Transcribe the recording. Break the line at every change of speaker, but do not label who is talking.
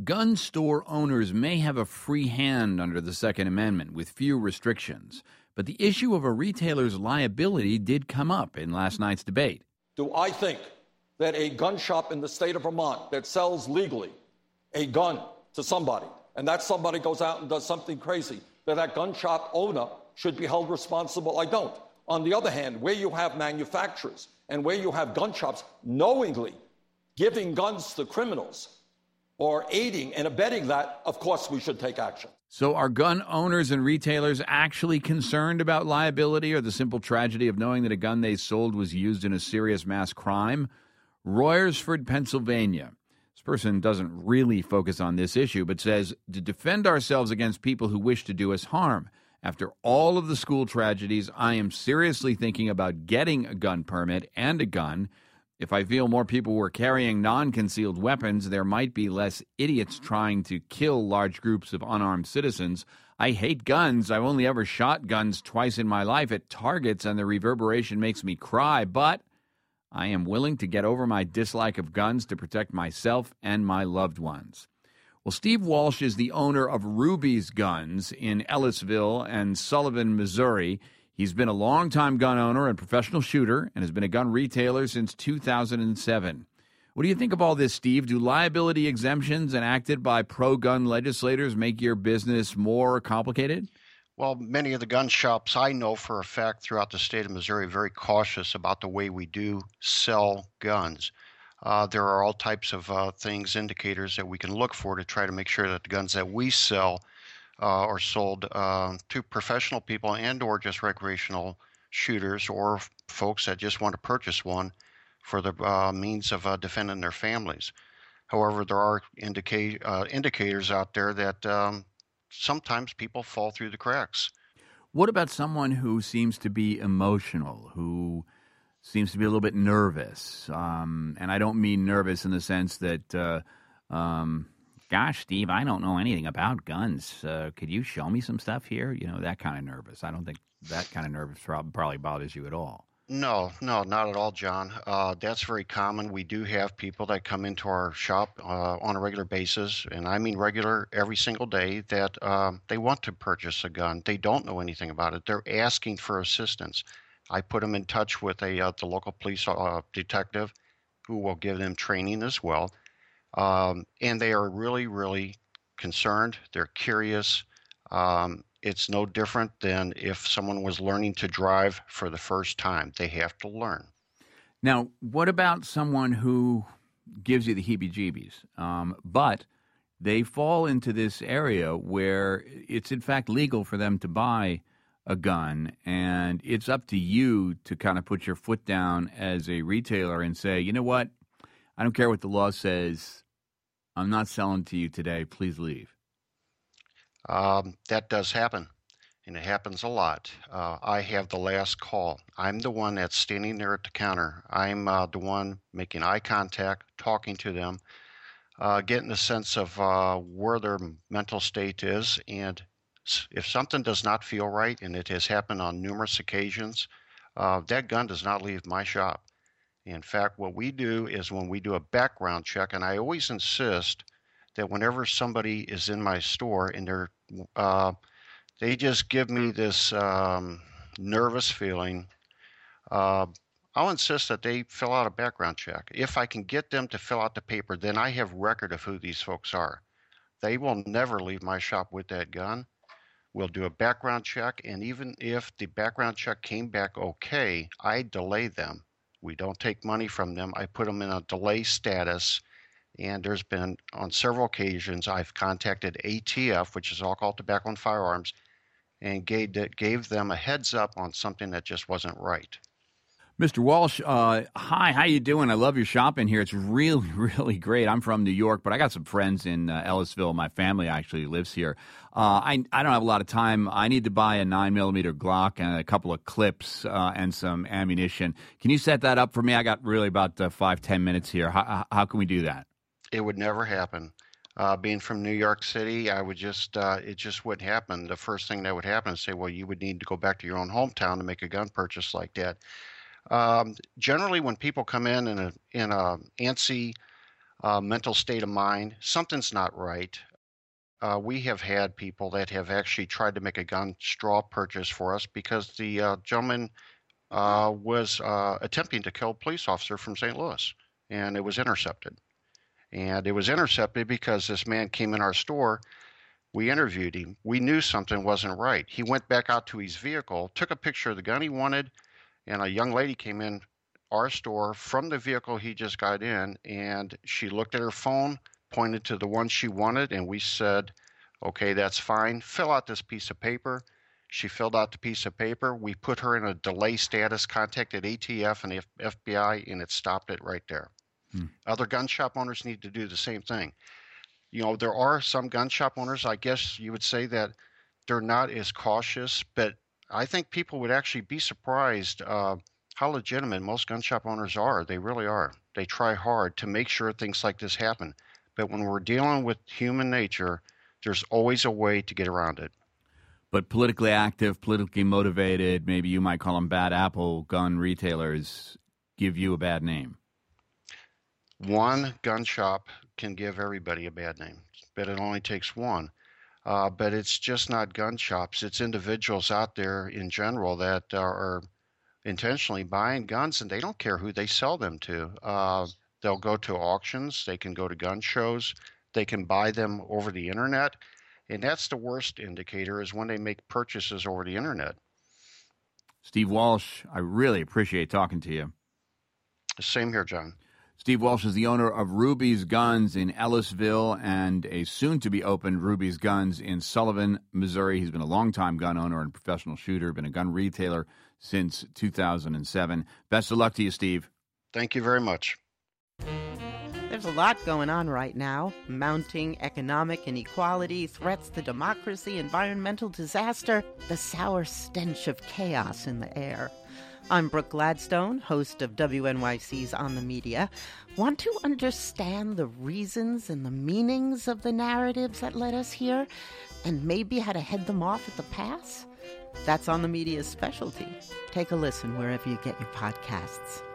Gun store owners may have a free hand under the Second Amendment with few restrictions, but the issue of a retailer's liability did come up in last night's debate.
Do I think that a gun shop in the state of Vermont that sells legally a gun to somebody, and that somebody goes out and does something crazy, that gun shop owner should be held responsible? I don't. On the other hand, where you have manufacturers and where you have gun shops knowingly giving guns to criminals or aiding and abetting that, of course we should take action.
So are gun owners and retailers actually concerned about liability or the simple tragedy of knowing that a gun they sold was used in a serious mass crime? Royersford, Pennsylvania. This person doesn't really focus on this issue, but says to defend ourselves against people who wish to do us harm. After all of the school tragedies, I am seriously thinking about getting a gun permit and a gun. If I feel more people were carrying non-concealed weapons, there might be less idiots trying to kill large groups of unarmed citizens. I hate guns. I've only ever shot guns twice in my life at targets, and the reverberation makes me cry. But I am willing to get over my dislike of guns to protect myself and my loved ones. Well, Steve Walsh is the owner of Ruby's Guns in Ellisville and Sullivan, Missouri. He's been a longtime gun owner and professional shooter and has been a gun retailer since 2007. What do you think of all this, Steve? Do liability exemptions enacted by pro-gun legislators make your business more complicated?
Well, many of the gun shops I know for a fact throughout the state of Missouri are very cautious about the way we do sell guns. There are all types of indicators that we can look for to try to make sure that the guns that we sell are sold to professional people and or just recreational shooters or folks that just want to purchase one for the means of defending their families. However, there are indicators out there that sometimes people fall through the cracks.
What about someone who seems to be emotional, who seems to be a little bit nervous? And I don't mean nervous in the sense that gosh, Steve, I don't know anything about guns. Could you show me some stuff here? You know, that kind of nervous. I don't think that kind of nervous probably bothers you at all.
No, not at all, John. That's very common. We do have people that come into our shop on a regular basis, and I mean regular every single day, that they want to purchase a gun. They don't know anything about it. They're asking for assistance. I put them in touch with the local police detective who will give them training as well. And they are really, really concerned. They're curious. It's no different than if someone was learning to drive for the first time. They have to learn.
Now, what about someone who gives you the heebie-jeebies, but they fall into this area where it's in fact legal for them to buy a gun, and it's up to you to kind of put your foot down as a retailer and say, you know what, I don't care what the law says. I'm not selling to you today. Please leave.
That does happen, and it happens a lot. I have the last call. I'm the one that's standing there at the counter. I'm the one making eye contact, talking to them, getting a sense of where their mental state is. And if something does not feel right, and it has happened on numerous occasions, that gun does not leave my shop. In fact, what we do is when we do a background check, and I always insist that whenever somebody is in my store and they just give me this nervous feeling, I'll insist that they fill out a background check. If I can get them to fill out the paper, then I have record of who these folks are. They will never leave my shop with that gun. We'll do a background check, and even if the background check came back okay, I delay them. We don't take money from them. I put them in a delay status, and there's been, on several occasions, I've contacted ATF, which is Alcohol, Tobacco, and Firearms, and gave them a heads up on something that just wasn't right.
Mr. Walsh, hi, how you doing? I love your shop in here. It's really, really great. I'm from New York, but I got some friends in Ellisville. My family actually lives here. I don't have a lot of time. I need to buy a 9mm Glock and a couple of clips and some ammunition. Can you set that up for me? I got really about 5-10 minutes here. How can we do that?
It would never happen. Being from New York City, I would it just wouldn't happen. The first thing that would happen is say, well, you would need to go back to your own hometown to make a gun purchase like that. Generally, when people come in a antsy mental state of mind. Something's not right. We have had people that have actually tried to make a gun straw purchase for us because the gentleman was attempting to kill a police officer from St. Louis, and it was intercepted. And it was intercepted because this man came in our store. We interviewed him. We knew something wasn't right. He went back out to his vehicle, took a picture of the gun he wanted, and a young lady came in our store from the vehicle he just got in, and she looked at her phone, pointed to the one she wanted, and we said, okay, that's fine. Fill out this piece of paper. She filled out the piece of paper. We put her in a delay status, contacted ATF and the FBI, and it stopped it right there. Other gun shop owners need to do the same thing. You know, there are some gun shop owners, I guess you would say, that they're not as cautious, but I think people would actually be surprised how legitimate most gun shop owners are. They really are. They try hard to make sure things like this happen. But when we're dealing with human nature, there's always a way to get around it.
But politically active, politically motivated, maybe you might call them bad apple gun retailers, give you a bad name.
One gun shop can give everybody a bad name, but it only takes one. But it's just not gun shops. It's individuals out there in general that are intentionally buying guns, and they don't care who they sell them to. They'll go to auctions. They can go to gun shows. They can buy them over the internet. And that's the worst indicator, is when they make purchases over the internet.
Steve Walsh, I really appreciate talking to you.
Same here, John.
Steve Walsh is the owner of Ruby's Guns in Ellisville and a soon-to-be-opened Ruby's Guns in Sullivan, Missouri. He's been a longtime gun owner and professional shooter, been a gun retailer since 2007. Best of luck to you, Steve.
Thank you very much.
There's a lot going on right now. Mounting economic inequality, threats to democracy, environmental disaster, the sour stench of chaos in the air. I'm Brooke Gladstone, host of WNYC's On the Media. Want to understand the reasons and the meanings of the narratives that led us here, and maybe how to head them off at the pass? That's On the Media's specialty. Take a listen wherever you get your podcasts.